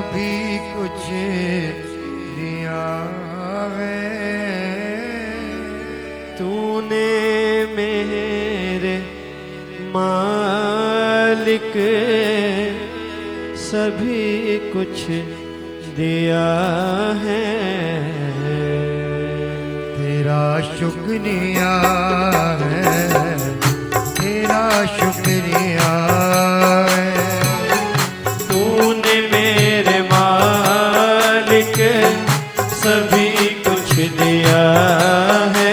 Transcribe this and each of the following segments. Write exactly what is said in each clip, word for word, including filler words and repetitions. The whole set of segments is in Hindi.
सभी कुछ दिया है। तूने मेरे मालिक सभी कुछ दिया है। तेरा शुक्रिया है, तेरा शुक्रिया है। तूने मेरे मालिक सभी कुछ दिया है।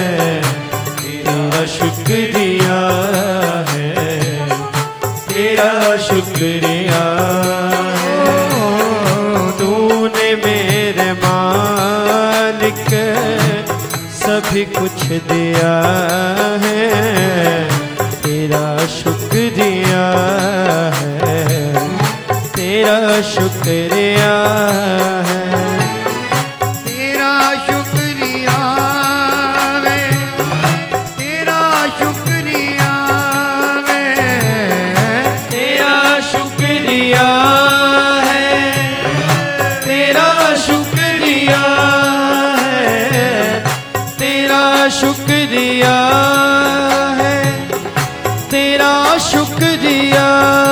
तेरा शुक्रिया है, तेरा शुक्रिया है। तूने मेरे मालिक सभी कुछ दिया है। तेरा शुक्रिया है, तेरा शुक्रिया है। तेरा शुक्रिया है, तेरा शुक्रिया है। तेरा शुक्रिया है, तेरा शुक्रिया है। तेरा शुक्रिया है, तेरा शुक्रिया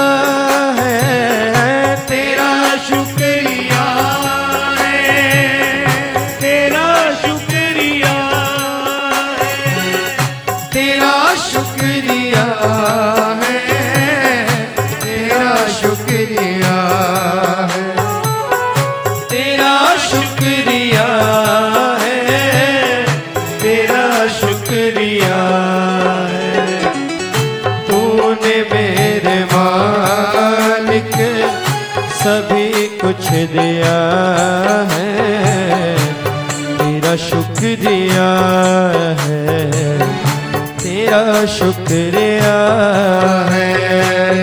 है। तेरा शुक्रिया है, तेरा शुक्रिया है। तेरा शुक्रिया है, तेरा शुक्रिया है। तेरा शुक्रिया है, तेरा शुक्रिया है। तूने मेरे मालिक सभी कुछ दिया है। तेरा शुक्रिया है, तेरा शुक्रिया है।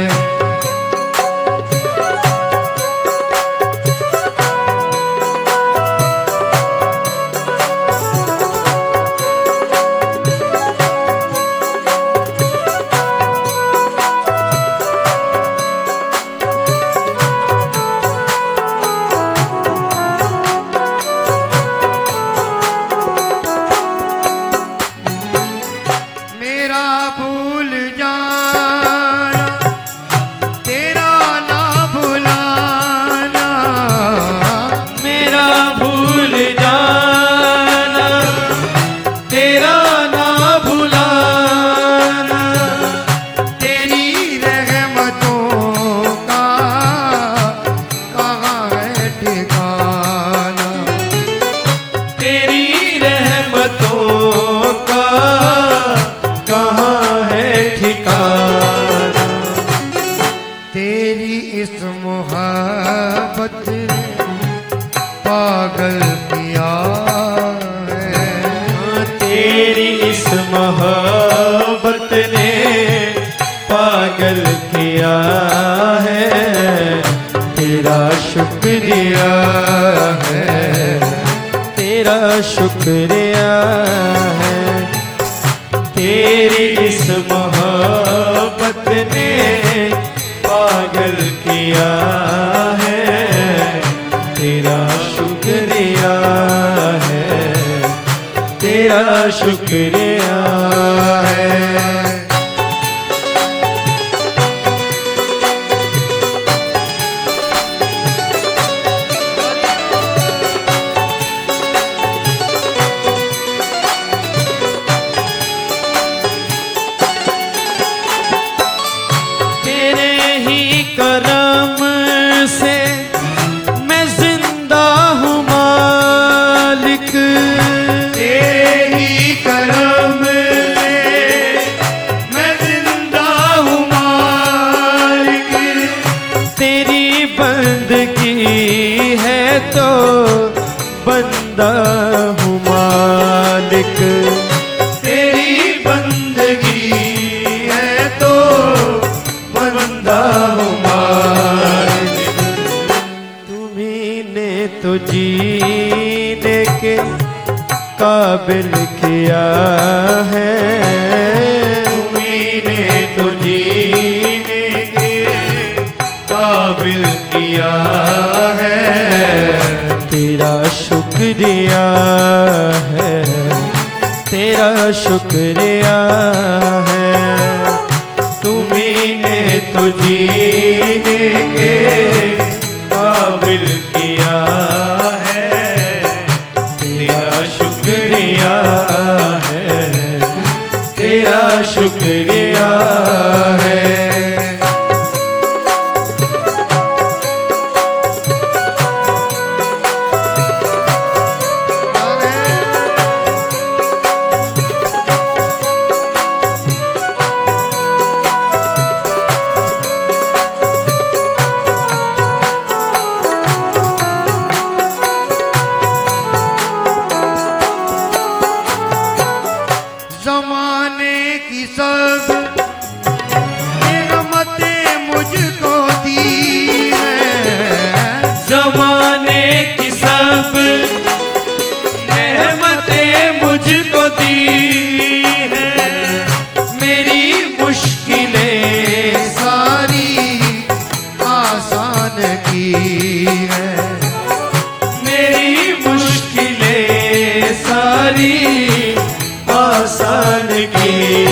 मेरा भूल जाना, तेरा ना भुलाना। मेरा भूल जाना, तेरा ना भुलाना। तेरी रहमतों का कहाँ है ठिकाना। तेरी रहमतों का कहाँ है ठिकाना। तेरी इस मोहब्बत ने पागल किया है। तेरी इस मोहब्बत ने पागल किया है। तेरा शुक्रिया है, तेरा शुक्रिया है। तेरी इस मोहब्बत ने पागल किया है। तेरा शुक्रिया है, तेरा शुक्रिया है। तेरे ही करम से मैं जिंदा हूँ मालिक। तेरे ही करम से मैं जिंदा हूँ मालिक। तेरी बंदगी है तो बंदा हूँ मालिक। तेरी बंदगी है तो बंदा हूँ मालिक। तुम्ही ने तो जीने के काबिल किया है। तुम्ही ने तो जीने के काबिल किया है। शुक्रिया है, तेरा शुक्रिया है। तुम्ही ने तो जीने के काबिल किया है, तेरा शुक्रिया है, तेरा शुक्रिया है। जमाने की सब नेमतें मुझको दी हैं, जमाने की सब रहमतें मुझको दी हैं, मेरी मुश्किलें सारी आसान की है, मेरी मुश्किलें सारी आसान की।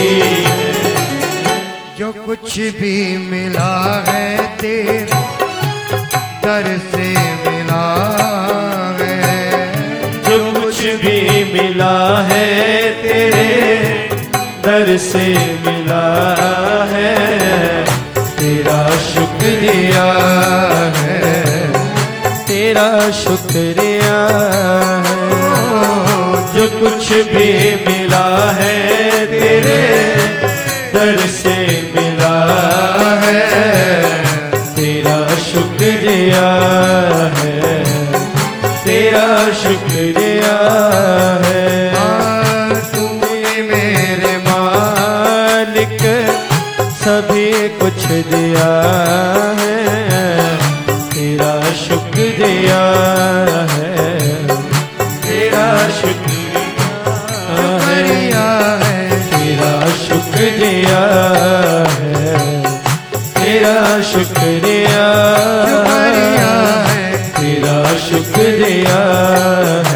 जो कुछ भी मिला है तेरे दर से मिला है, जो कुछ भी मिला है तेरे दर से मिला है, तेरा शुक्रिया है, तेरा शुक्रिया है। जो कुछ भी मिला है तेरे दर से मिला है, तेरा शुक्रिया है, तेरा शुक्रिया है। तुम्हें मेरे मालिक सभी कुछ दिया है, तेरा शुक्रिया है, तेरा शुक्रिया है, तेरा शुक्रिया है, तेरा शुक्रिया है, तेरा शुक्रिया है।